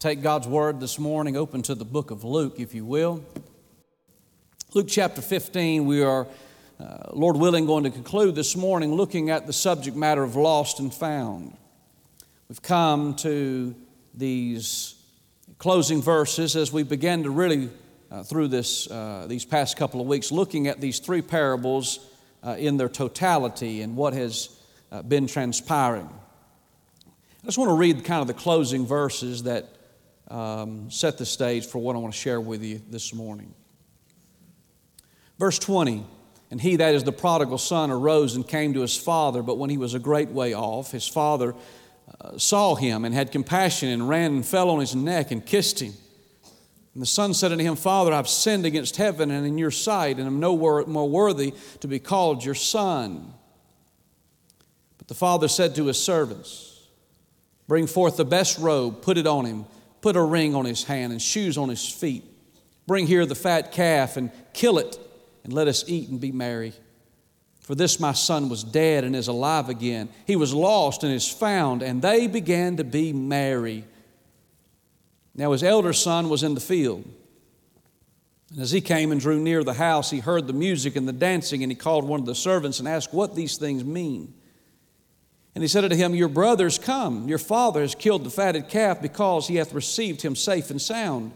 Take God's Word this morning, open to the book of Luke, if you will. Luke chapter 15, we are, Lord willing, going to conclude this morning looking at the subject matter of lost and found. We've come to these closing verses as we began to really, through these past couple of weeks, looking at these three parables in their totality and what has been transpiring. I just want to read kind of the closing verses that set the stage for what I want to share with you this morning. Verse 20, "And he, that is the prodigal son, arose and came to his father, but when he was a great way off, his father saw him and had compassion and ran and fell on his neck and kissed him. And the son said unto him, Father, I've sinned against heaven and in your sight, and am no more worthy to be called your son. But the father said to his servants, Bring forth the best robe, put it on him, put a ring on his hand and shoes on his feet. Bring here the fat calf and kill it, and let us eat and be merry. For this my son was dead and is alive again. He was lost and is found. And they began to be merry. Now his elder son was in the field. And as he came and drew near the house, he heard the music and the dancing, and he called one of the servants and asked what these things mean. And he said unto him, Your brother's come. Your father has killed the fatted calf, because he hath received him safe and sound.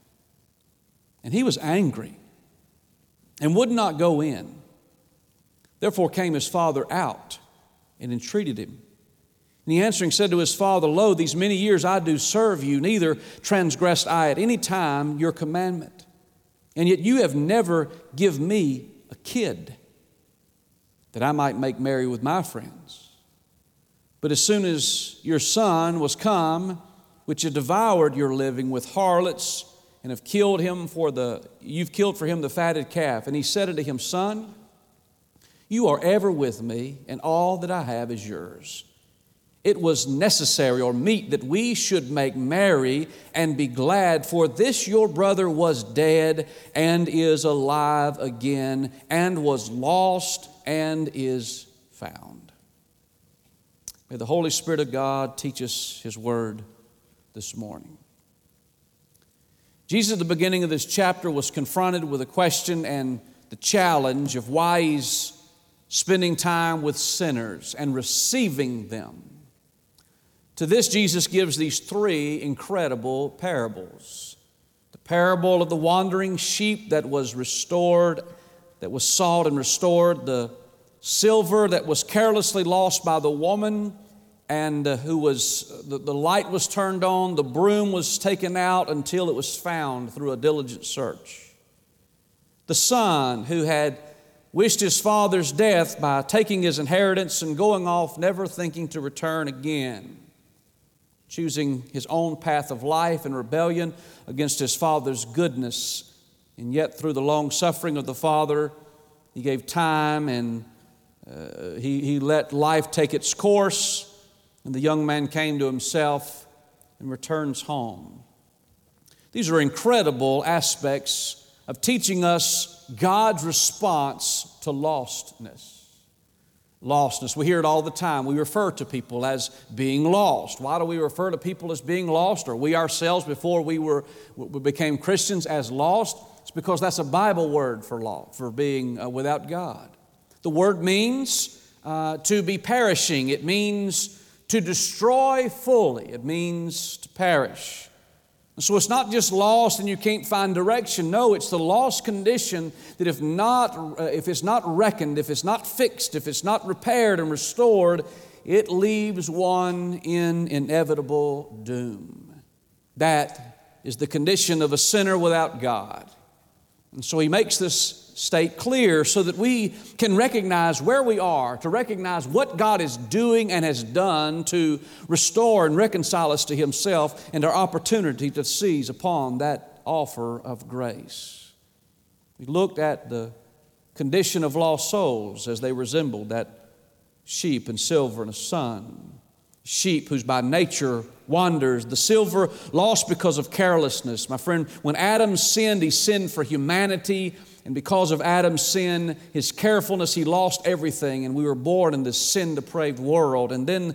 And he was angry and would not go in. Therefore came his father out and entreated him. And he answering said to his father, Lo, these many years I do serve you, neither transgressed I at any time your commandment. And yet you have never given me a kid, that I might make merry with my friends. But as soon as your son was come, which had devoured your living with harlots, and have killed him you've killed for him the fatted calf. And he said unto him, Son, you are ever with me, and all that I have is yours. It was necessary or meet that we should make merry and be glad, for this your brother was dead and is alive again, and was lost and is found. May the Holy Spirit of God teach us His Word this morning. Jesus at the beginning of this chapter was confronted with a question and the challenge of why He's spending time with sinners and receiving them. To this, Jesus gives these three incredible parables. The parable of the wandering sheep that was restored, that was sought and restored, the silver that was carelessly lost by the woman, and the light was turned on, the broom was taken out until it was found through a diligent search. The son who had wished his father's death by taking his inheritance and going off, never thinking to return again, choosing his own path of life in rebellion against his father's goodness. And yet through the long suffering of the father, he gave time and he let life take its course, and the young man came to himself and returns home. These are incredible aspects of teaching us God's response to lostness. Lostness, we hear it all the time. We refer to people as being lost. Why do we refer to people as being lost, or we ourselves before we became Christians as lost? It's because that's a Bible word for being without God. The word means to be perishing. It means to destroy fully. It means to perish. And so it's not just lost and you can't find direction. No, it's the lost condition that if it's not reckoned, if it's not fixed, if it's not repaired and restored, it leaves one in inevitable doom. That is the condition of a sinner without God. And so he makes this state clear so that we can recognize where we are, to recognize what God is doing and has done to restore and reconcile us to Himself, and our opportunity to seize upon that offer of grace. We looked at the condition of lost souls as they resembled that sheep and silver and a son. Sheep whose by nature wanders, the silver lost because of carelessness. My friend, when Adam sinned, he sinned for humanity. And because of Adam's sin, his carefulness, he lost everything. And we were born in this sin-depraved world. And then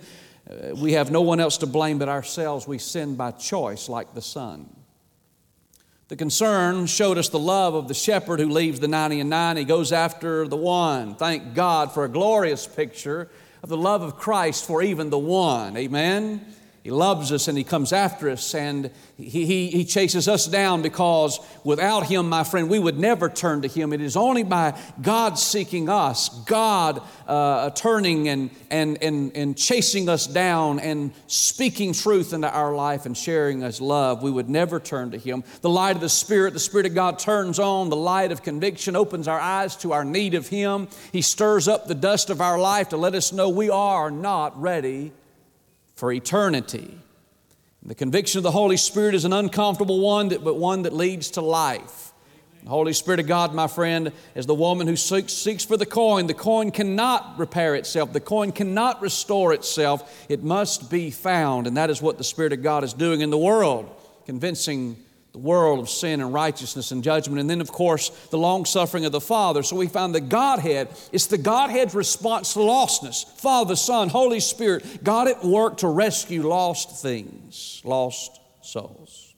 We have no one else to blame but ourselves. We sin by choice like the son. The concern showed us the love of the shepherd who leaves the 99. He goes after the one. Thank God for a glorious picture of the love of Christ for even the one. Amen? He loves us and He comes after us, and He chases us down, because without Him, my friend, we would never turn to Him. It is only by God seeking us, God turning and chasing us down and speaking truth into our life and sharing His love, we would never turn to Him. The light of the Spirit of God turns on. The light of conviction opens our eyes to our need of Him. He stirs up the dust of our life to let us know we are not ready for eternity. The conviction of the Holy Spirit is an uncomfortable one, but one that leads to life. The Holy Spirit of God, my friend, is the woman who seeks for the coin. The coin cannot repair itself. The coin cannot restore itself. It must be found. And that is what the Spirit of God is doing in the world, convincing the world of sin and righteousness and judgment. And then, of course, the long-suffering of the Father. So we find the Godhead. It's the Godhead's response to lostness. Father, Son, Holy Spirit, God at work to rescue lost things, lost souls.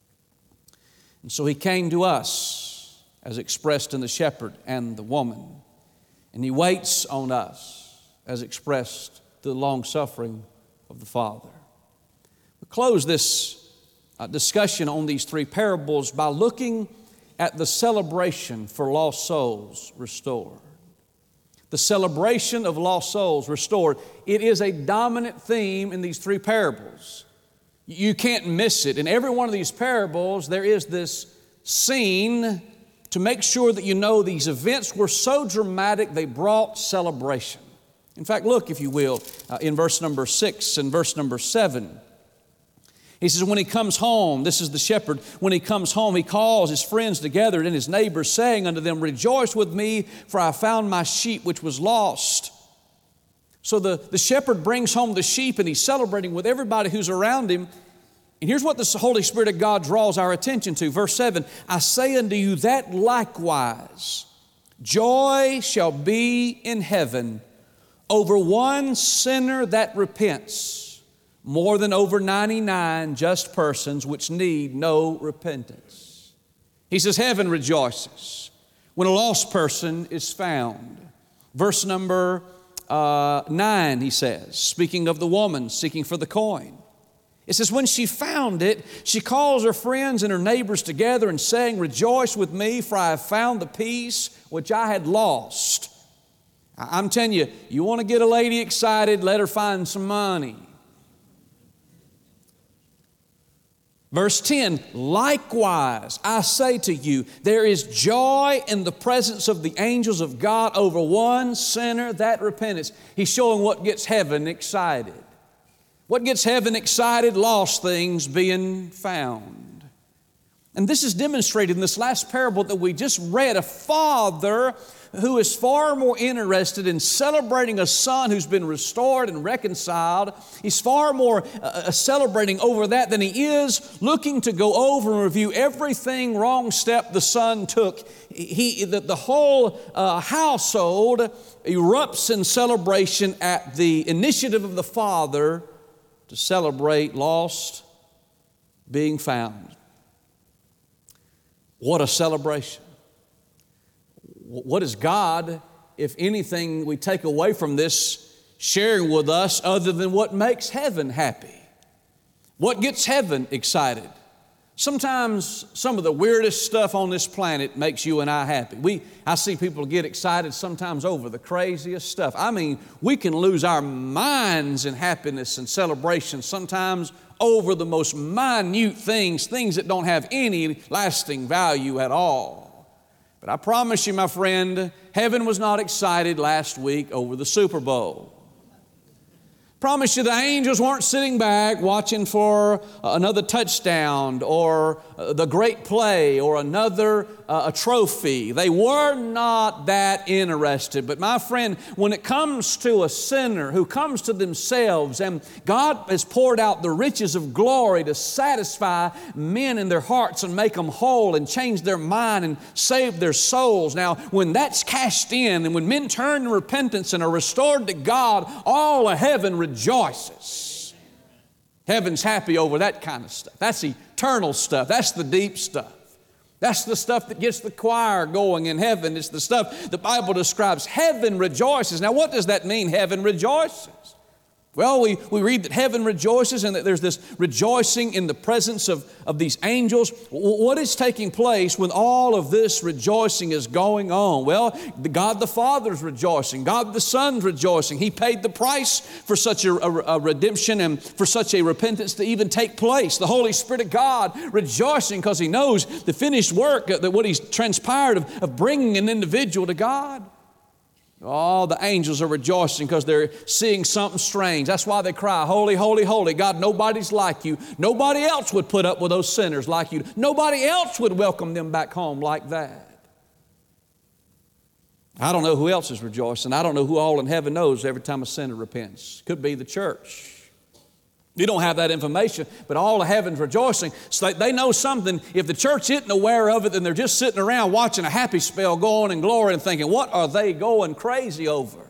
And so He came to us as expressed in the shepherd and the woman. And He waits on us as expressed through the long-suffering of the Father. We close this discussion on these three parables by looking at the celebration for lost souls restored. The celebration of lost souls restored. It is a dominant theme in these three parables. You can't miss it. In every one of these parables, there is this scene to make sure that you know these events were so dramatic they brought celebration. In fact, look, if you will, in verse number 6 and verse number 7. He says, when he comes home, this is the shepherd, when he comes home, he calls his friends together and his neighbors, saying unto them, rejoice with me, for I found my sheep which was lost. So the shepherd brings home the sheep, and he's celebrating with everybody who's around him. And here's what the Holy Spirit of God draws our attention to. Verse 7, I say unto you that likewise joy shall be in heaven over one sinner that repents, more than over 99 just persons which need no repentance. He says heaven rejoices when a lost person is found. Verse number 9, he says, speaking of the woman seeking for the coin. It says, when she found it, she calls her friends and her neighbors together and saying, rejoice with me, for I have found the piece which I had lost. I'm telling you, you want to get a lady excited, let her find some money. Verse 10, likewise, I say to you, there is joy in the presence of the angels of God over one sinner that repenteth. He's showing what gets heaven excited. What gets heaven excited? Lost things being found. And this is demonstrated in this last parable that we just read. A father who is far more interested in celebrating a son who's been restored and reconciled. He's far more celebrating over that than he is looking to go over and review everything wrong step the son took. The whole household erupts in celebration at the initiative of the father to celebrate lost being found. What a celebration. What is God, if anything, we take away from this, sharing with us other than what makes heaven happy? What gets heaven excited? Sometimes some of the weirdest stuff on this planet makes you and I happy. I see people get excited sometimes over the craziest stuff. I mean, we can lose our minds in happiness and celebration sometimes over the most minute things that don't have any lasting value at all. But I promise you, my friend, heaven was not excited last week over the Super Bowl. Promise you the angels weren't sitting back watching for another touchdown or the great play or another a trophy. They were not that interested. But my friend, when it comes to a sinner who comes to themselves and God has poured out the riches of glory to satisfy men in their hearts and make them whole and change their mind and save their souls. Now, when that's cashed in and when men turn to repentance and are restored to God, all of heaven rejoices. rejoices. Heaven's happy over that kind of stuff. That's eternal stuff. That's the deep stuff. That's the stuff that gets the choir going in heaven. It's the stuff the Bible describes. Heaven rejoices. Now, what does that mean, heaven rejoices? Well, we read that heaven rejoices and that there's this rejoicing in the presence of these angels. What is taking place when all of this rejoicing is going on? Well, God the Father is rejoicing. God the Son is rejoicing. He paid the price for such a redemption and for such a repentance to even take place. The Holy Spirit of God rejoicing because He knows the finished work, that what He's transpired of bringing an individual to God. Oh, the angels are rejoicing because they're seeing something strange. That's why they cry, holy, holy, holy. God, nobody's like you. Nobody else would put up with those sinners like you. Nobody else would welcome them back home like that. I don't know who else is rejoicing. I don't know who all in heaven knows every time a sinner repents. Could be the church. You don't have that information, but all of heaven's rejoicing. So they know something. If the church isn't aware of it, then they're just sitting around watching a happy spell go on in glory and thinking, what are they going crazy over?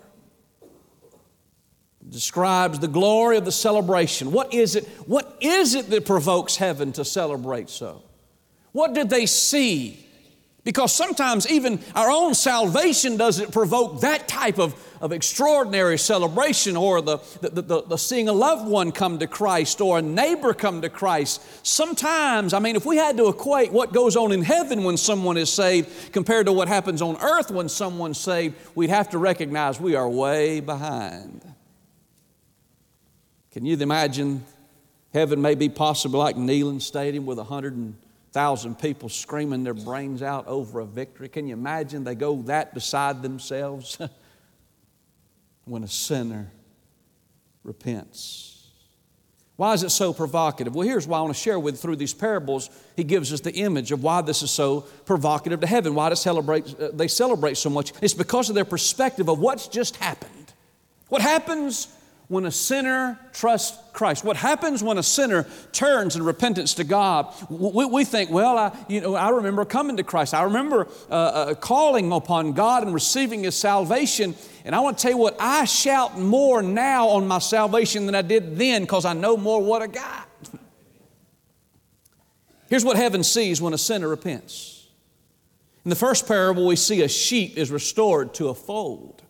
It describes the glory of the celebration. What is it that provokes heaven to celebrate so? What did they see? Because sometimes even our own salvation doesn't provoke that type of extraordinary celebration, or the seeing a loved one come to Christ or a neighbor come to Christ. Sometimes, if we had to equate what goes on in heaven when someone is saved compared to what happens on earth when someone's saved, we'd have to recognize we are way behind. Can you imagine heaven may be possibly like Neyland Stadium with 100,000 people screaming their brains out over a victory? Can you imagine they go that beside themselves when a sinner repents? Why is it so provocative? Well, here's why I want to share with you. Through these parables, he gives us the image of why this is so provocative to heaven, why they celebrate so much. It's because of their perspective of what's just happened. What happens when a sinner trusts Christ? What happens when a sinner turns in repentance to God? We think, well, I remember coming to Christ. I remember calling upon God and receiving His salvation. And I want to tell you what, I shout more now on my salvation than I did then because I know more what I got. Here's what heaven sees when a sinner repents. In the first parable, we see a sheep is restored to a fold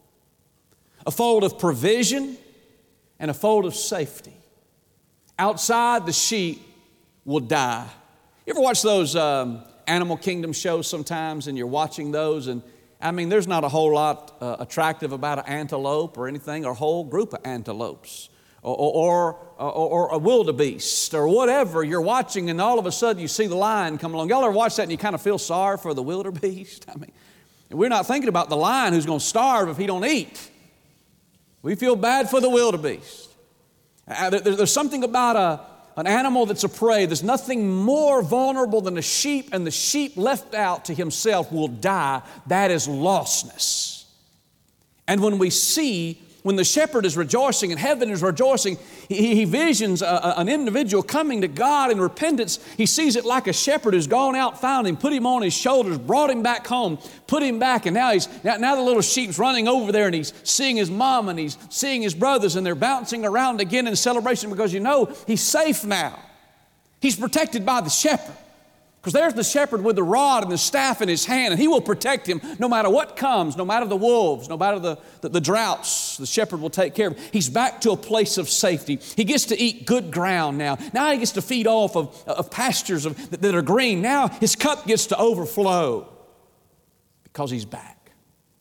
of provision and a fold of safety. Outside, the sheep will die. You ever watch those Animal Kingdom shows sometimes, and you're watching those, and there's not a whole lot attractive about an antelope or anything, or a whole group of antelopes, or a wildebeest, or whatever you're watching, and all of a sudden you see the lion come along. Y'all ever watch that and you kind of feel sorry for the wildebeest? We're not thinking about the lion who's going to starve if he don't eat. We feel bad for the wildebeest. There's something about an animal that's a prey. There's nothing more vulnerable than a sheep, and the sheep left out to himself will die. That is lostness. And when the shepherd is rejoicing and heaven is rejoicing, he visions an individual coming to God in repentance. He sees it like a shepherd who's gone out, found him, put him on his shoulders, brought him back home, put him back, and now the little sheep's running over there, and he's seeing his mom and he's seeing his brothers, and they're bouncing around again in celebration because he's safe now. He's protected by the shepherd. Because there's the shepherd with the rod and the staff in his hand, and he will protect him no matter what comes, no matter the wolves, no matter the droughts. The shepherd will take care of him. He's back to a place of safety. He gets to eat good ground now. Now he gets to feed off of pastures that are green. Now his cup gets to overflow because he's back.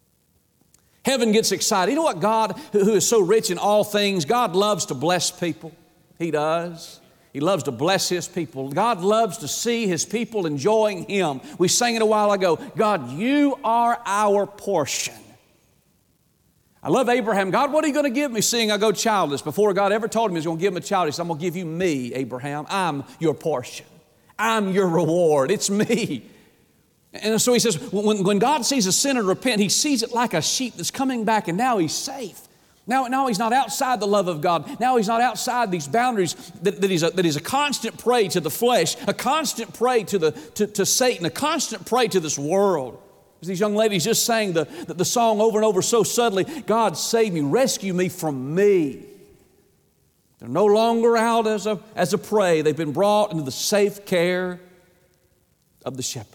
Heaven gets excited. You know what? God, who is so rich in all things, God loves to bless people. He does. He loves to bless His people. God loves to see His people enjoying Him. We sang it a while ago. God, you are our portion. I love Abraham. God, what are you going to give me seeing I go childless? Before God ever told him He was going to give him a child, He said, I'm going to give you me, Abraham. I'm your portion. I'm your reward. It's me. And so He says, when God sees a sinner repent, He sees it like a sheep that's coming back, and now he's safe. Now he's not outside the love of God. Now he's not outside these boundaries that he's a constant prey to the flesh, a constant prey to Satan, a constant prey to this world. As these young ladies just sang the song over and over so subtly, God save me, rescue me from me. They're no longer out as a prey. They've been brought into the safe care of the shepherd.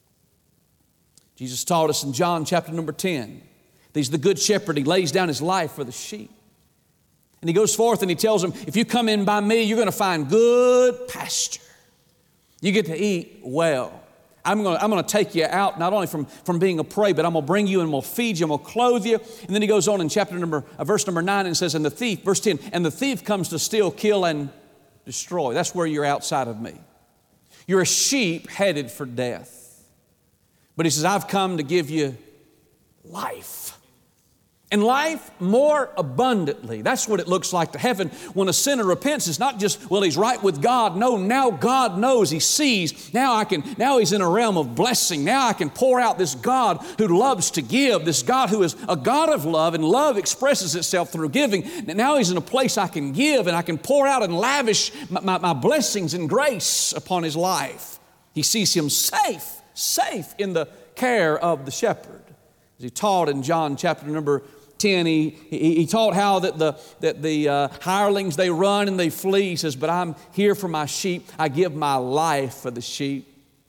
Jesus taught us in John chapter number 10. He's the good shepherd. He lays down his life for the sheep. And he goes forth and he tells them, if you come in by me, you're going to find good pasture. You get to eat well. I'm going to take you out not only from being a prey, but I'm going to bring you and we'll feed you, I'm going to clothe you. And then he goes on in verse number 9 and says, and the thief, verse 10, and the thief comes to steal, kill, and destroy. That's where you're outside of me. You're a sheep headed for death. But he says, I've come to give you life. And life more abundantly. That's what it looks like to heaven. When a sinner repents, it's not just, well, he's right with God. No, now God knows, he sees. Now he's in a realm of blessing. Now I can pour out this God who loves to give, this God who is a God of love, and love expresses itself through giving. And now he's in a place I can give and I can pour out and lavish my blessings and grace upon his life. He sees him safe in the care of the shepherd. As he taught in John chapter number 10, he taught how that the hirelings, they run and they flee. He says, but I'm here for my sheep. I give my life for the sheep.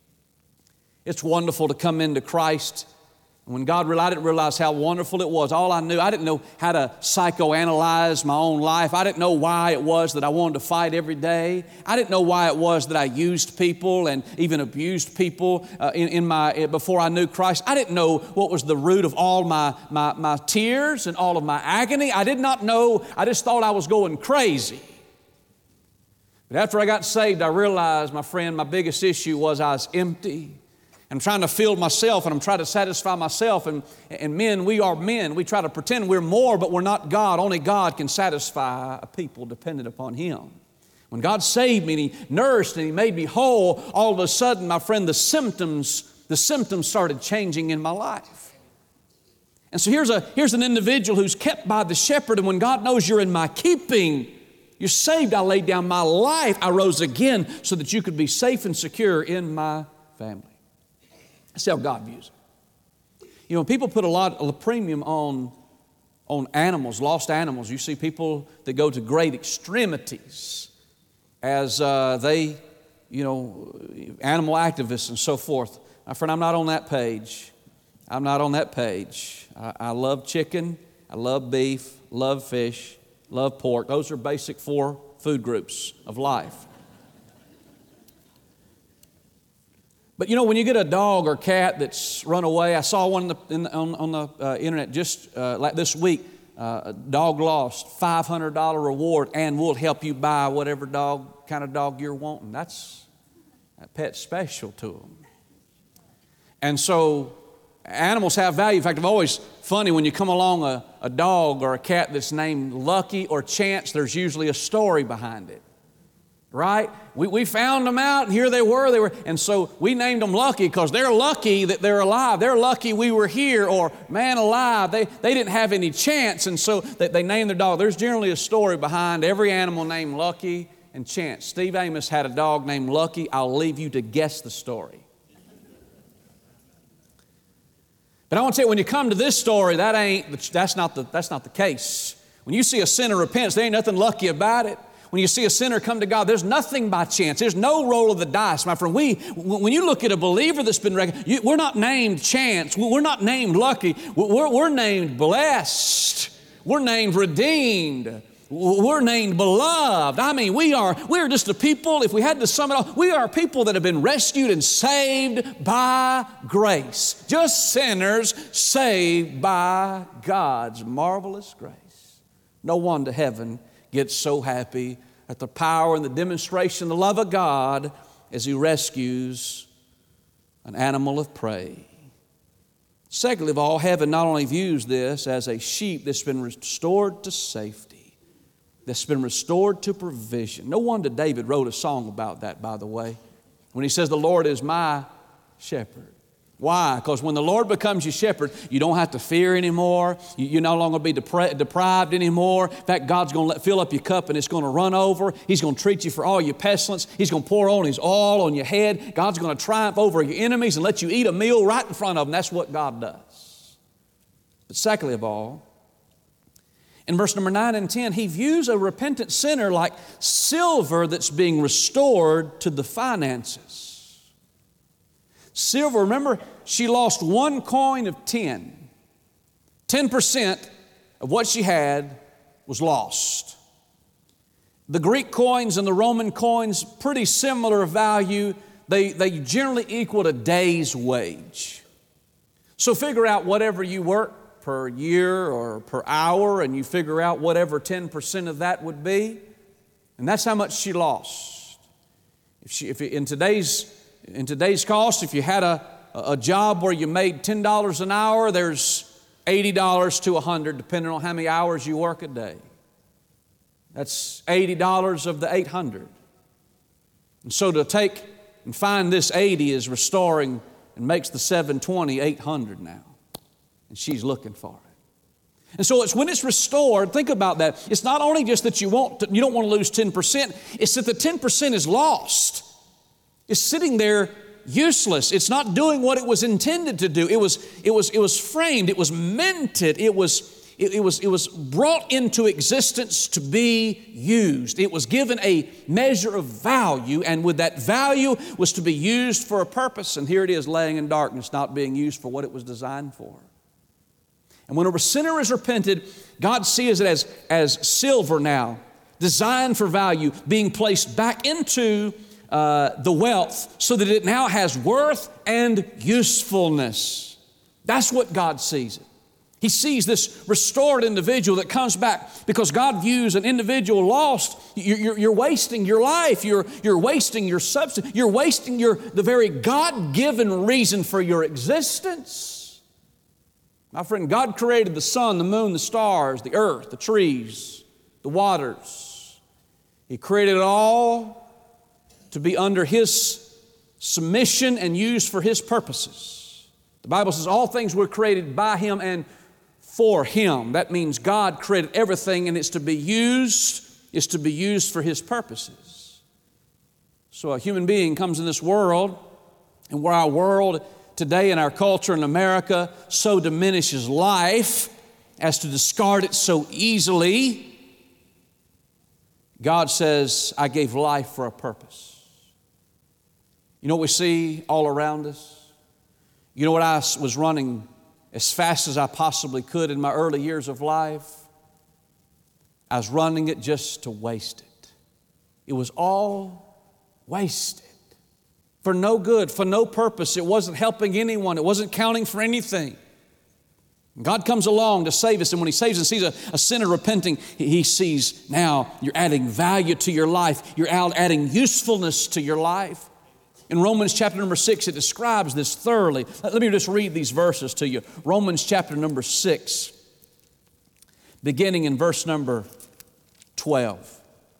It's wonderful to come into Christ. And when I didn't realize how wonderful it was. All I knew, I didn't know how to psychoanalyze my own life. I didn't know why it was that I wanted to fight every day. I didn't know why it was that I used people and even abused people before I knew Christ. I didn't know what was the root of all my tears and all of my agony. I did not know. I just thought I was going crazy. But after I got saved, I realized, my friend, my biggest issue was I was empty. I'm trying to fill myself and I'm trying to satisfy myself. And men, we are men. We try to pretend we're more, but we're not God. Only God can satisfy a people dependent upon Him. When God saved me and He nourished and He made me whole, all of a sudden, my friend, the symptoms started changing in my life. And so here's an individual who's kept by the shepherd, and when God knows you're in my keeping, you're saved. I laid down my life. I rose again so that you could be safe and secure in my family. That's how God views it. You know, people put a lot of premium on animals, lost animals. You see people that go to great extremities as animal activists and so forth. My friend, I'm not on that page. I'm not on that page. I love chicken, I love beef, love fish, love pork. Those are basic 4 food groups of life. But you know, when you get a dog or cat that's run away, I saw one on the internet just like this week. Dog lost, $500 reward, and we'll help you buy whatever kind of dog you're wanting. That pet's special to them. And so animals have value. In fact, it's always funny when you come along a dog or a cat that's named Lucky or Chance, there's usually a story behind it. Right? We found them out, and here they were. And so we named them Lucky because they're lucky that they're alive. They're lucky we were here, or man alive. They didn't have any chance, and so they named their dog. There's generally a story behind every animal named Lucky and Chance. Steve Amos had a dog named Lucky. I'll leave you to guess the story. But I want to tell you, when you come to this story, that's not the case. When you see a sinner repent, there ain't nothing lucky about it. When you see a sinner come to God, there's nothing by chance. There's no roll of the dice, my friend. When you look at a believer that's been recognized, we're not named chance. We're not named lucky. We're named blessed. We're named redeemed. We're named beloved. I mean, we're just a people, if we had to sum it up, we are people that have been rescued and saved by grace. Just sinners saved by God's marvelous grace. No one to heaven gets so happy at the power and the demonstration, the love of God as He rescues an animal of prey. Secondly of all, heaven not only views this as a sheep that's been restored to safety, that's been restored to provision. No wonder David wrote a song about that, by the way, when he says, the Lord is my shepherd. Why? Because when the Lord becomes your shepherd, you don't have to fear anymore. You're no longer be deprived anymore. In fact, God's going to fill up your cup and it's going to run over. He's going to treat you for all your pestilence. He's going to pour on His oil on your head. God's going to triumph over your enemies and let you eat a meal right in front of them. That's what God does. But secondly of all, In verse number 9 and 10, he views a repentant sinner like silver that's being restored to the finances. Silver, remember, she lost one coin of 10. 10% of what she had was lost. The Greek coins and the Roman coins, pretty similar value. They generally equaled a day's wage. So figure out whatever you work per year or per hour, and you figure out whatever 10% of that would be, and that's how much she lost. In today's cost, if you had a job where you made $10 an hour, there's $80 to $100, depending on how many hours you work a day. That's $80 of the $800. And so to take and find this 80 is restoring and makes the 720 $800 now. And she's looking for it. And so it's when it's restored, think about that. It's not only just that you don't want to lose 10%, it's that the 10% is lost. It's sitting there useless. It's not doing what it was intended to do. It was framed, it was minted, it was brought into existence to be used. It was given a measure of value, and with that value was to be used for a purpose. And here it is laying in darkness, not being used for what it was designed for. And when a sinner is repented, God sees it as silver now, designed for value, being placed back into the wealth so that it now has worth and usefulness. That's what God sees it. He sees this restored individual that comes back because God views an individual lost. You're wasting your life. You're wasting your substance. You're wasting the very God-given reason for your existence. My friend, God created the sun, the moon, the stars, the earth, the trees, the waters. He created it all to be under His submission and used for His purposes. The Bible says all things were created by Him and for Him. That means God created everything, and it's to be used for His purposes. So a human being comes in this world, and where our world today in our culture in America so diminishes life as to discard it so easily, God says, I gave life for a purpose. You know what we see all around us? You know what I was running as fast as I possibly could in my early years of life? I was running it just to waste it. It was all wasted. For no good, for no purpose. It wasn't helping anyone. It wasn't counting for anything. God comes along to save us, and when He saves and sees a sinner repenting, He sees now you're adding value to your life. You're adding usefulness to your life. In Romans chapter number 6, it describes this thoroughly. Let me just read these verses to you. Romans chapter number 6, beginning in verse number 12.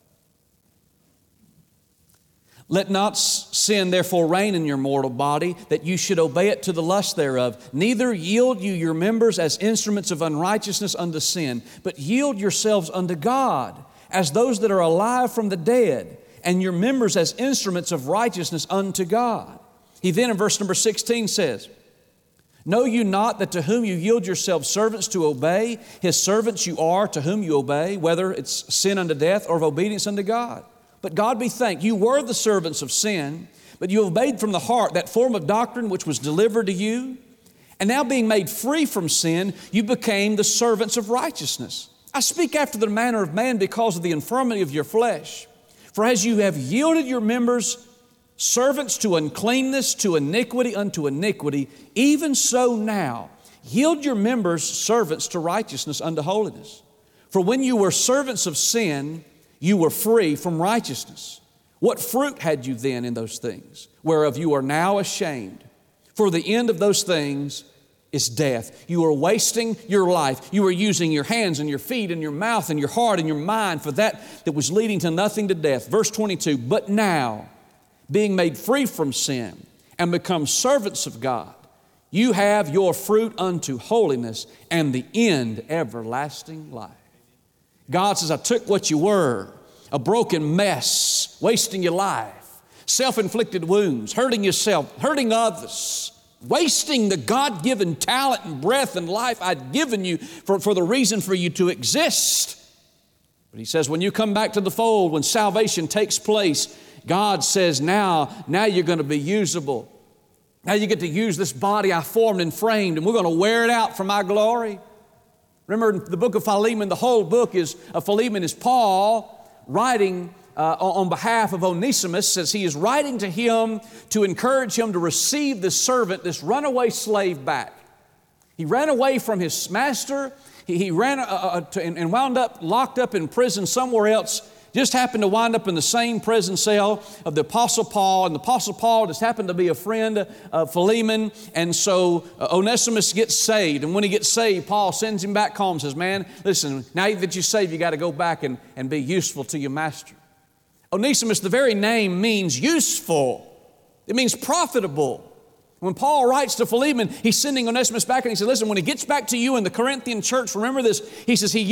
Let not sin therefore reign in your mortal body, that you should obey it to the lust thereof. Neither yield you your members as instruments of unrighteousness unto sin, but yield yourselves unto God as those that are alive from the dead, and your members as instruments of righteousness unto God. He then in verse number 16 says, Know you not that to whom you yield yourselves servants to obey, His servants you are to whom you obey, whether it's sin unto death or of obedience unto God? But God be thanked, you were the servants of sin, but you obeyed from the heart that form of doctrine which was delivered to you. And now being made free from sin, you became the servants of righteousness. I speak after the manner of man because of the infirmity of your flesh. For as you have yielded your members servants to uncleanness, to iniquity unto iniquity, even so now yield your members servants to righteousness unto holiness. For when you were servants of sin, you were free from righteousness. What fruit had you then in those things, whereof you are now ashamed? For the end of those things is death. You are wasting your life. You are using your hands and your feet and your mouth and your heart and your mind for that was leading to nothing to death. Verse 22, but now, being made free from sin and become servants of God, you have your fruit unto holiness and the end everlasting life. God says, I took what you were, a broken mess, wasting your life, self-inflicted wounds, hurting yourself, hurting others, wasting the God-given talent and breath and life I'd given you for the reason for you to exist. But he says, when you come back to the fold, when salvation takes place, God says, now you're going to be usable. Now you get to use this body I formed and framed, and we're going to wear it out for my glory. Remember, the book of Philemon, the whole book of Philemon is Paul writing on behalf of Onesimus, as he is writing to him to encourage him to receive this servant, this runaway slave, back. He ran away from his master. He ran and wound up locked up in prison somewhere else. Just happened to wind up in the same prison cell of the Apostle Paul, and the Apostle Paul just happened to be a friend of Philemon, and so Onesimus gets saved, and when he gets saved, Paul sends him back home and says, man, listen, now that you're saved, you got to go back and be useful to your master. Onesimus, the very name means useful. It means profitable. When Paul writes to Philemon, he's sending Onesimus back, and he says, listen, when he gets back to you in the Corinthian church, remember this, he says he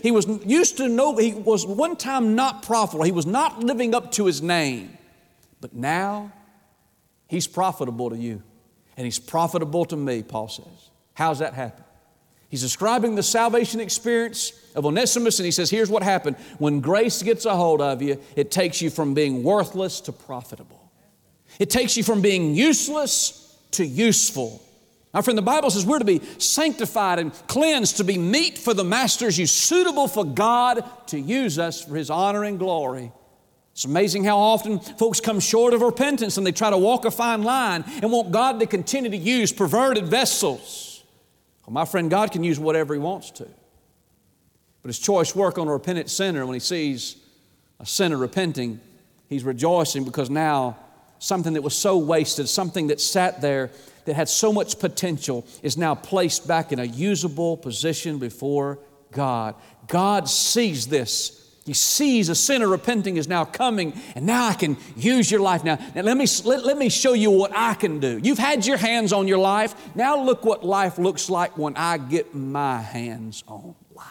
was one time not profitable. He was not living up to his name. But now he's profitable to you, and he's profitable to me, Paul says. How's that happen? He's describing the salvation experience of Onesimus, and he says, here's what happened. When grace gets a hold of you, it takes you from being worthless to profitable. It takes you from being useless to useful. Now, friend, the Bible says we're to be sanctified and cleansed, to be meet for the master's use, suitable for God to use us for His honor and glory. It's amazing how often folks come short of repentance and they try to walk a fine line and want God to continue to use perverted vessels. Well, my friend, God can use whatever He wants to. But His choice work on a repentant sinner, when He sees a sinner repenting, He's rejoicing because now something that was so wasted, something that sat there that had so much potential is now placed back in a usable position before God. God sees this. He sees a sinner repenting is now coming, and now I can use your life. Now let me show you what I can do. You've had your hands on your life. Now look what life looks like when I get my hands on life.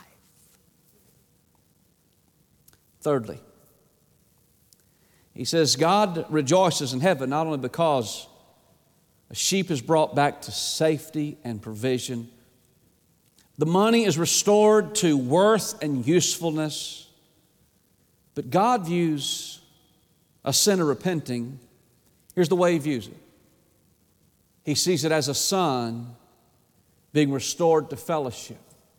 Thirdly, he says God rejoices in heaven not only because a sheep is brought back to safety and provision, the money is restored to worth and usefulness, but God views a sinner repenting. Here's the way He views it. He sees it as a son being restored to fellowship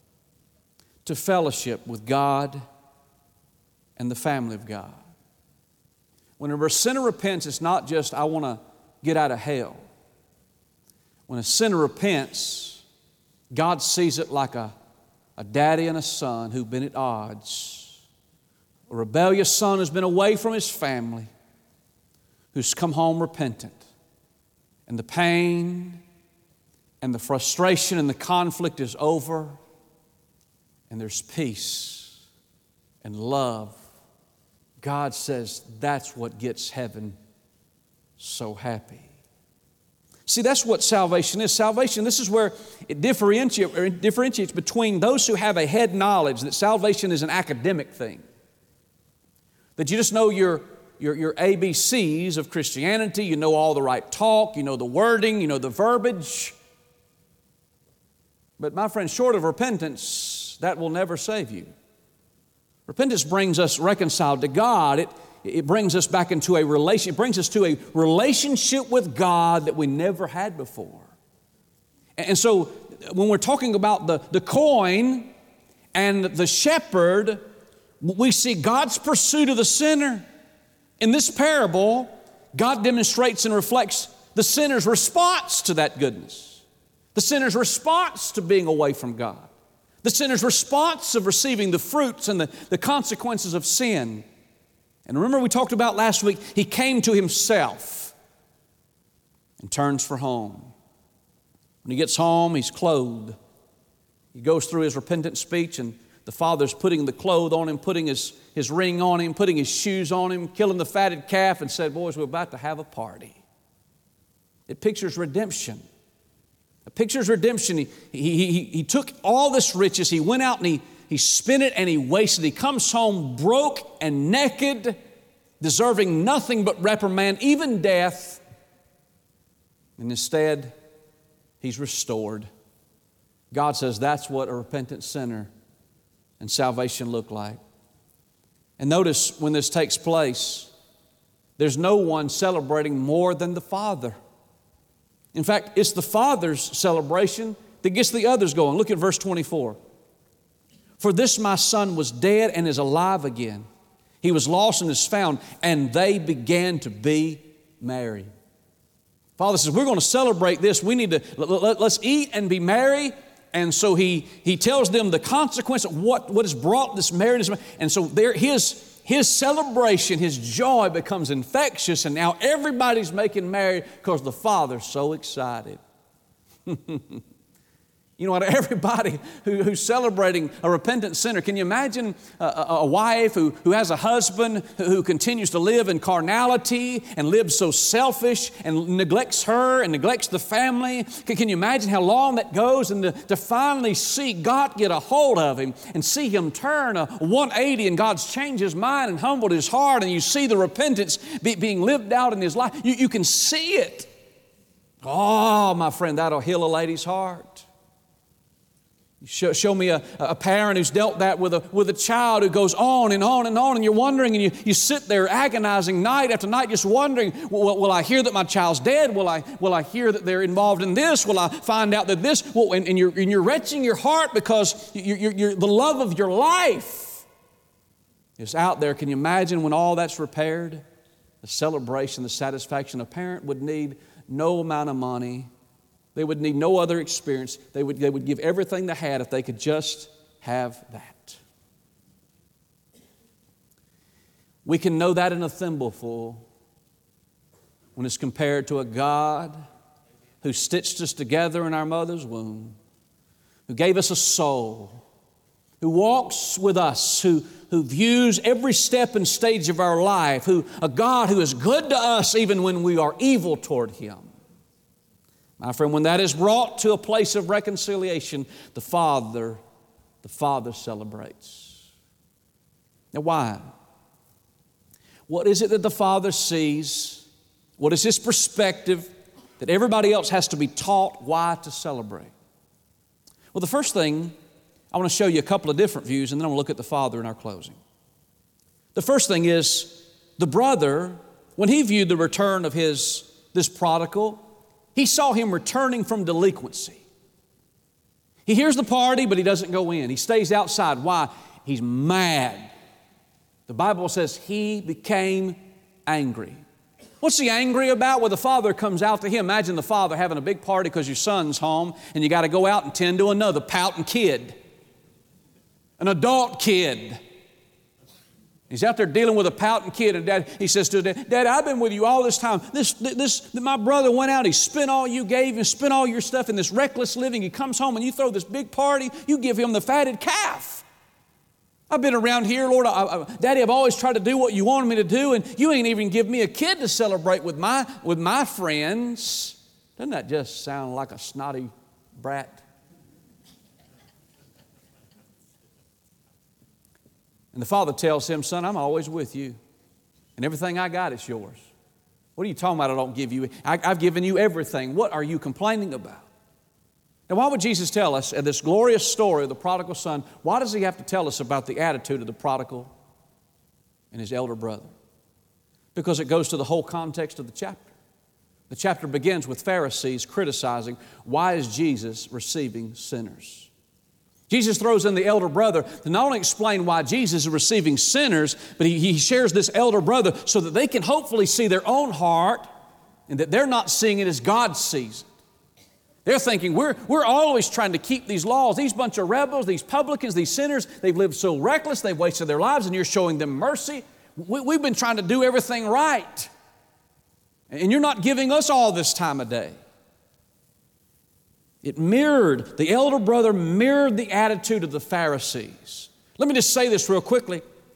with God and the family of God. Whenever a sinner repents, it's not just, I want to get out of hell. When a sinner repents, God sees it like a daddy and a son who've been at odds. A rebellious son who's been away from his family, who's come home repentant. And the pain and the frustration and the conflict is over, and there's peace and love. God says that's what gets heaven so happy. See, that's what salvation is. Salvation, this is where it differentiates between those who have a head knowledge that salvation is an academic thing, that you just know your ABCs of Christianity, you know all the right talk, you know the wording, you know the verbiage. But my friend, short of repentance, that will never save you. Repentance brings us reconciled to God. It brings us back into a relation. It brings us to a relationship with God that we never had before. And so when we're talking about the coin and the shepherd, we see God's pursuit of the sinner. In this parable, God demonstrates and reflects the sinner's response to that goodness, the sinner's response to being away from God, the sinner's response of receiving the fruits and the consequences of sin. And remember, we talked about last week, he came to himself and turns for home. When he gets home, he's clothed. He goes through his repentant speech, and the father's putting the clothes on him, putting his ring on him, putting his shoes on him, killing the fatted calf, and said, boys, we're about to have a party. It pictures redemption. It pictures redemption. He took all this riches, he went out and he spent it and he wasted. He comes home broke and naked, deserving nothing but reprimand, even death. And instead, he's restored. God says that's what a repentant sinner and salvation look like. And notice when this takes place, there's no one celebrating more than the Father. In fact, it's the Father's celebration that gets the others going. Look at verse 24. For this my son was dead and is alive again. He was lost and is found, and they began to be merry. Father says, we're going to celebrate this. We need to, let's eat and be merry. And so he tells them the consequence of what has brought this marriage. And so there, his celebration, his joy becomes infectious, and now everybody's making merry because the Father's so excited. You know what? Everybody who's celebrating a repentant sinner, can you imagine a wife who has a husband who continues to live in carnality and lives so selfish and neglects her and neglects the family? Can you imagine how long that goes, and to finally see God get a hold of him and see him turn a 180 and God's changed his mind and humbled his heart, and you see the repentance being lived out in his life. You can see it. Oh, my friend, that'll heal a lady's heart. Show me a parent who's dealt that with a child who goes on and on and on, and you're wondering, and you sit there agonizing night after night just wondering, will I hear that my child's dead? Will I hear that they're involved in this? Will I find out that this? And you're wrenching your heart because the love of your life is out there. Can you imagine when all that's repaired? The celebration, the satisfaction. A parent would need no amount of money. They would need no other experience. They would give everything they had if they could just have that. We can know that in a thimbleful when it's compared to a God who stitched us together in our mother's womb, who gave us a soul, who walks with us, who views every step and stage of our life, a God who is good to us even when we are evil toward Him. My friend, when that is brought to a place of reconciliation, the Father celebrates. Now, why? What is it that the Father sees? What is His perspective that everybody else has to be taught why to celebrate? Well, the first thing, I want to show you a couple of different views, and then I'm going to look at the Father in our closing. The first thing is the brother, when he viewed the return of this prodigal, he saw him returning from delinquency. He hears the party, but he doesn't go in. He stays outside. Why? He's mad. The Bible says he became angry. What's he angry about? Well, the father comes out to him. Imagine the father having a big party because your son's home, and you got to go out and tend to another pouting kid, an adult kid. He's out there dealing with a pouting kid, and he says to Dad, Dad, I've been with you all this time. My brother went out, he spent all you gave him, spent all your stuff in this reckless living. He comes home and you throw this big party, you give him the fatted calf. I've been around here, Lord, Daddy, I've always tried to do what you wanted me to do, and you ain't even give me a kid to celebrate with my friends. Doesn't that just sound like a snotty brat? And the father tells him, son, I'm always with you. And everything I got is yours. What are you talking about? I don't give you. I've given you everything. What are you complaining about? Now, why would Jesus tell us in this glorious story of the prodigal son, why does He have to tell us about the attitude of the prodigal and his elder brother? Because it goes to the whole context of the chapter. The chapter begins with Pharisees criticizing, why is Jesus receiving sinners? Jesus throws in the elder brother to not only explain why Jesus is receiving sinners, but he shares this elder brother so that they can hopefully see their own heart and that they're not seeing it as God sees it. They're thinking, we're always trying to keep these laws. These bunch of rebels, these publicans, these sinners, they've lived so reckless, they've wasted their lives, and you're showing them mercy. We've been trying to do everything right, and you're not giving us all this time of day. The elder brother mirrored the attitude of the Pharisees. Let me just say this real quickly.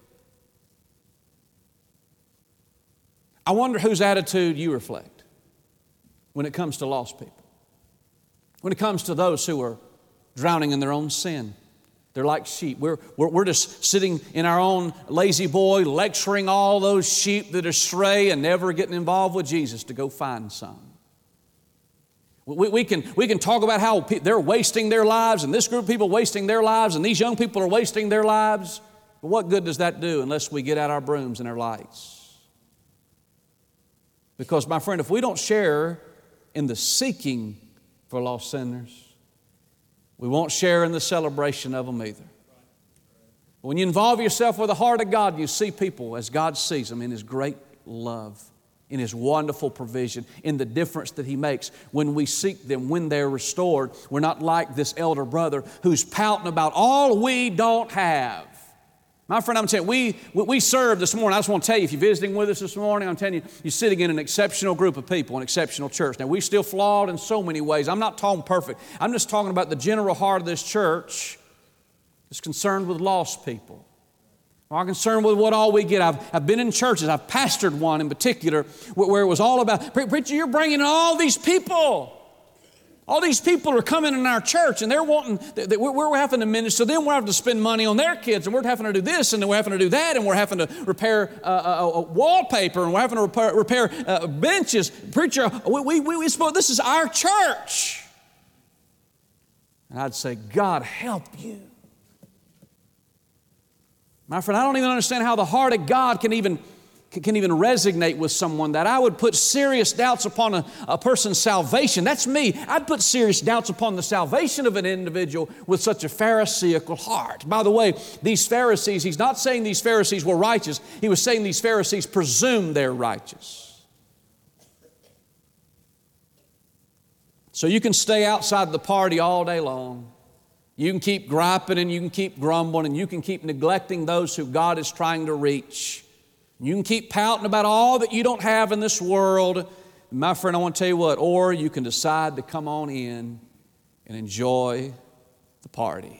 I wonder whose attitude you reflect when it comes to lost people. When it comes to those who are drowning in their own sin. They're like sheep. We're just sitting in our own lazy boy lecturing all those sheep that are stray and never getting involved with Jesus to go find some. We can talk about how they're wasting their lives, and this group of people wasting their lives, and these young people are wasting their lives. But what good does that do unless we get out our brooms and our lights? Because, my friend, if we don't share in the seeking for lost sinners, we won't share in the celebration of them either. When you involve yourself with the heart of God, you see people as God sees them in His great love, in His wonderful provision, in the difference that He makes when we seek them, when they're restored. We're not like this elder brother who's pouting about all we don't have. My friend, I'm telling you, we serve this morning. I just want to tell you, if you're visiting with us this morning, I'm telling you, you're sitting in an exceptional group of people, an exceptional church. Now, we're still flawed in so many ways. I'm not talking perfect. I'm just talking about the general heart of this church is concerned with lost people. I'm concerned with what all we get. I've been in churches. I've pastored one in particular where it was all about, preacher, you're bringing in all these people. All these people are coming in our church and they're wanting, we're having to minister. Then we're having to spend money on their kids, and we're having to do this, and then we're having to do that, and we're having to repair wallpaper, and we're having to repair benches. Preacher, this is our church. And I'd say, God help you. My friend, I don't even understand how the heart of God can even resonate with someone that I would put serious doubts upon a person's salvation. That's me. I'd put serious doubts upon the salvation of an individual with such a Pharisaical heart. By the way, these Pharisees, he's not saying these Pharisees were righteous. He was saying these Pharisees presumed they're righteous. So you can stay outside the party all day long. You can keep griping and you can keep grumbling and you can keep neglecting those who God is trying to reach. You can keep pouting about all that you don't have in this world. My friend, I want to tell you what, or you can decide to come on in and enjoy the party.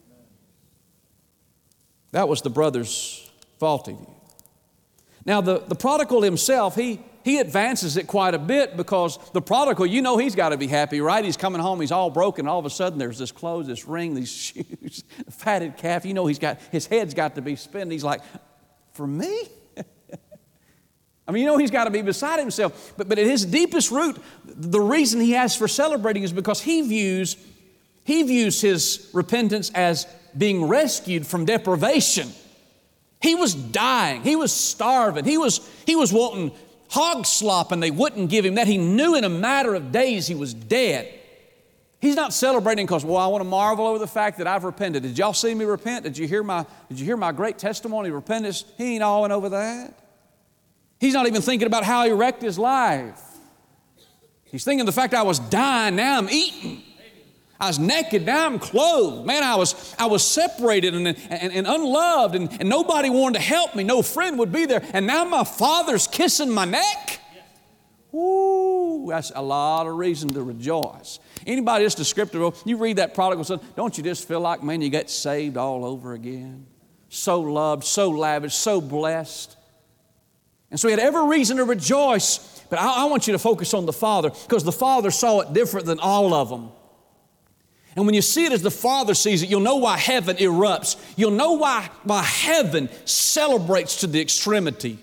That was the brother's faulty view. Now, the prodigal himself, he advances it quite a bit because the prodigal, you know he's got to be happy, right? He's coming home, he's all broken, all of a sudden there's this clothes, this ring, these shoes, a fatted calf. You know his head's got to be spinning. He's like, for me? I mean, you know he's got to be beside himself. But at his deepest root, the reason he has for celebrating is because he views his repentance as being rescued from deprivation. He was dying. He was starving. He was wanting hog slop and they wouldn't give him that. He knew in a matter of days he was dead. He's not celebrating because, well, I want to marvel over the fact that I've repented. Did y'all see me repent? Did you hear my great testimony of repentance? He ain't awing over that. He's not even thinking about how he wrecked his life. He's thinking the fact I was dying, now I'm eating. I was naked, now I'm clothed. Man, I was separated and unloved, and nobody wanted to help me. No friend would be there. And now my Father's kissing my neck. Ooh, that's a lot of reason to rejoice. Anybody that's descriptive, you read that prodigal son, don't you just feel like, man, you got saved all over again? So loved, so lavish, so blessed. And so he had every reason to rejoice. But I want you to focus on the Father because the Father saw it different than all of them. And when you see it as the Father sees it, you'll know why heaven erupts. You'll know why heaven celebrates to the extremity.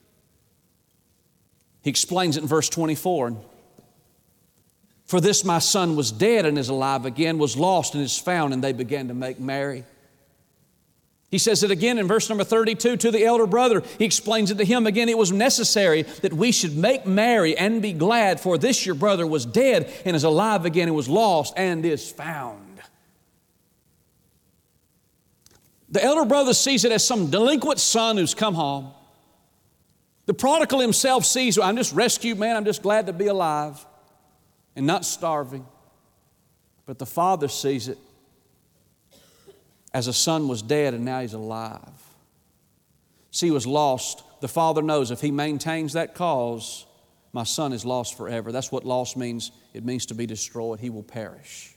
He explains it in verse 24. For this my son was dead and is alive again, was lost and is found, and they began to make merry. He says it again in verse number 32 to the elder brother. He explains it to him again. It was necessary that we should make merry and be glad, for this your brother was dead and is alive again and was lost and is found. The elder brother sees it as some delinquent son who's come home. The prodigal himself sees, I'm just rescued, man. I'm just glad to be alive and not starving. But the father sees it as a son was dead and now he's alive. See, he was lost. The father knows if he maintains that cause, my son is lost forever. That's what lost means. It means to be destroyed. He will perish.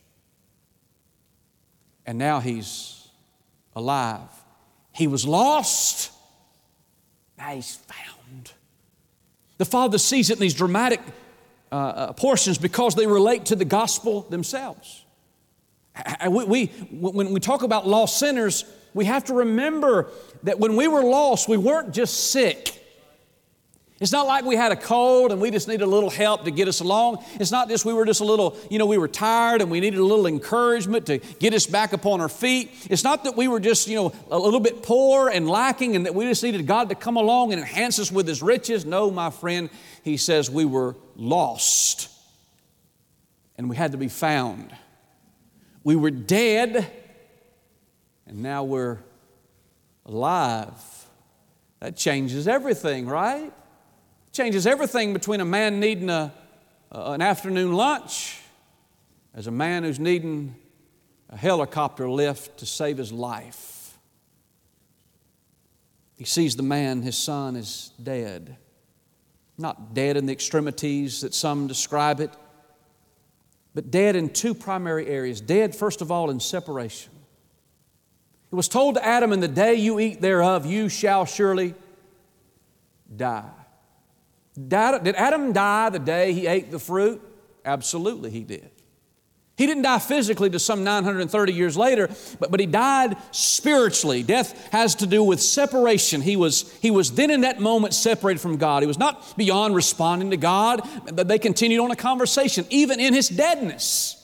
And now he's alive. He was lost. Now he's found. The father sees it in these dramatic portions because they relate to the gospel themselves. When we talk about lost sinners, we have to remember that when we were lost, we weren't just sick. It's not like we had a cold and we just needed a little help to get us along. It's not just we were just a little, we were tired and we needed a little encouragement to get us back upon our feet. It's not that we were just, a little bit poor and lacking and that we just needed God to come along and enhance us with His riches. No, my friend, He says we were lost and we had to be found. We were dead and now we're alive. That changes everything, right? Changes everything between a man needing an afternoon lunch as a man who's needing a helicopter lift to save his life. He sees the man, his son, is dead. Not dead in the extremities that some describe it, but dead in two primary areas. Dead, first of all, in separation. It was told to Adam, in the day you eat thereof, you shall surely die. Did Adam die the day he ate the fruit? Absolutely he did. He didn't die physically to some 930 years later, but he died spiritually. Death has to do with separation. He was then in that moment separated from God. He was not beyond responding to God, but they continued on a conversation, even in his deadness.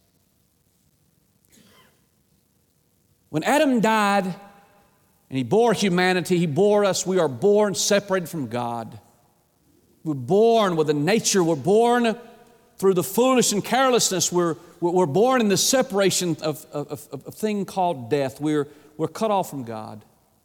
When Adam died and he bore humanity, he bore us, we are born separated from God. We're born with a nature. We're born through the foolish and carelessness. We're born in the separation of a thing called death. We're cut off from God.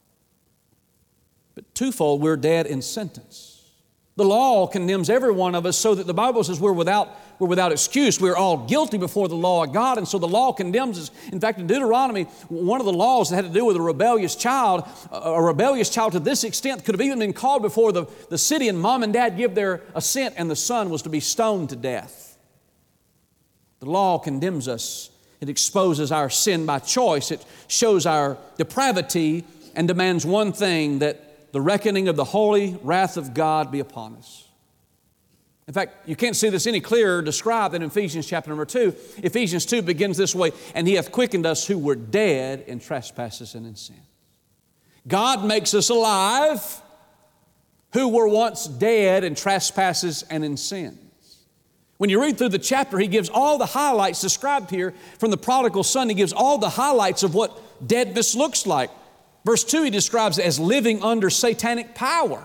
But twofold, we're dead in sentence. The law condemns every one of us so that the Bible says we're without excuse. We're all guilty before the law of God, and so the law condemns us. In fact, in Deuteronomy, one of the laws that had to do with a rebellious child to this extent could have even been called before the city, and mom and dad give their assent, and the son was to be stoned to death. The law condemns us. It exposes our sin by choice. It shows our depravity and demands one thing, that the reckoning of the holy wrath of God be upon us. In fact, you can't see this any clearer described than in Ephesians chapter number 2. Ephesians 2 begins this way, and He hath quickened us who were dead in trespasses and in sin. God makes us alive who were once dead in trespasses and in sins. When you read through the chapter, He gives all the highlights described here from the prodigal son. He gives all the highlights of what deadness looks like. Verse 2, He describes it as living under satanic power.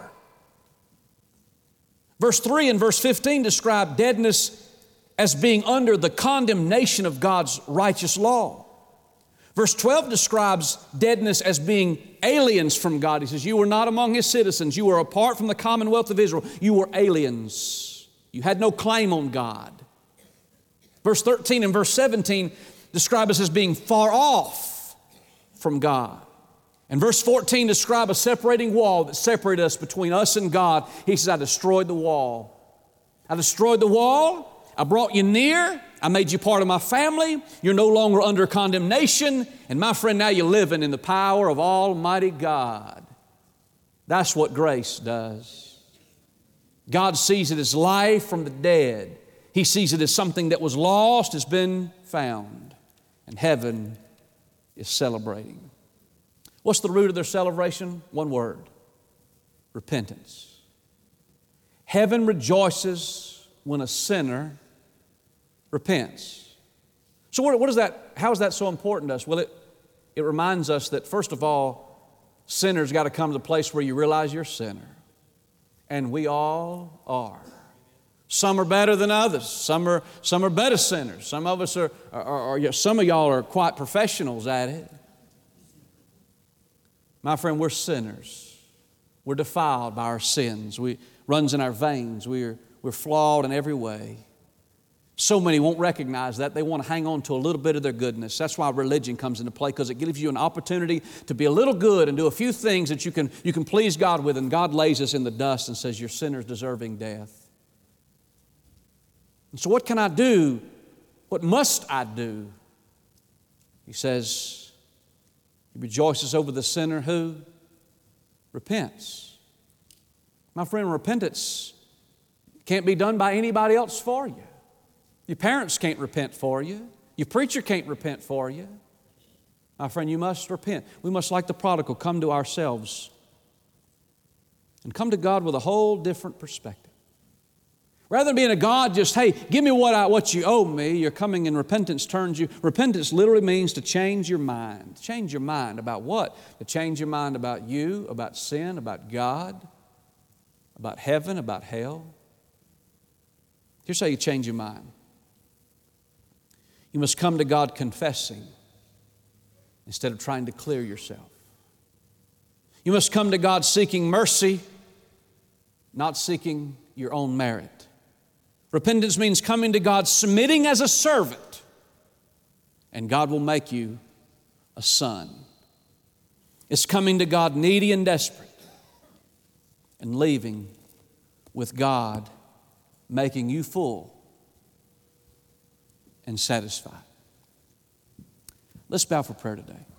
Verse 3 and verse 15 describe deadness as being under the condemnation of God's righteous law. Verse 12 describes deadness as being aliens from God. He says, you were not among His citizens. You were apart from the commonwealth of Israel. You were aliens. You had no claim on God. Verse 13 and verse 17 describe us as being far off from God. And verse 14 describes a separating wall that separated us between us and God. He says, I destroyed the wall. I destroyed the wall. I brought you near. I made you part of my family. You're no longer under condemnation. And my friend, now you're living in the power of Almighty God. That's what grace does. God sees it as life from the dead. He sees it as something that was lost has been found. And heaven is celebrating. What's the root of their celebration? One word: repentance. Heaven rejoices when a sinner repents. So what is that? How is that so important to us? Well, it reminds us that, first of all, sinners got to come to the place where you realize you're a sinner. And we all are. Some are better than others. Some are better sinners. Some of us some of y'all are quite professionals at it. My friend, we're sinners. We're defiled by our sins. It runs in our veins. We're flawed in every way. So many won't recognize that. They want to hang on to a little bit of their goodness. That's why religion comes into play, because it gives you an opportunity to be a little good and do a few things that you can please God with, and God lays us in the dust and says, you're sinners deserving death. And so what can I do? What must I do? He says, He rejoices over the sinner who repents. My friend, repentance can't be done by anybody else for you. Your parents can't repent for you. Your preacher can't repent for you. My friend, you must repent. We must, like the prodigal, come to ourselves and come to God with a whole different perspective. Rather than being a God just, hey, give me what you owe me, you're coming in repentance turns you. Repentance literally means to change your mind. Change your mind about what? To change your mind about you, about sin, about God, about heaven, about hell. Here's how you change your mind. You must come to God confessing instead of trying to clear yourself. You must come to God seeking mercy, not seeking your own merit. Repentance means coming to God submitting as a servant, and God will make you a son. It's coming to God needy and desperate and leaving with God making you full and satisfied. Let's bow for prayer today.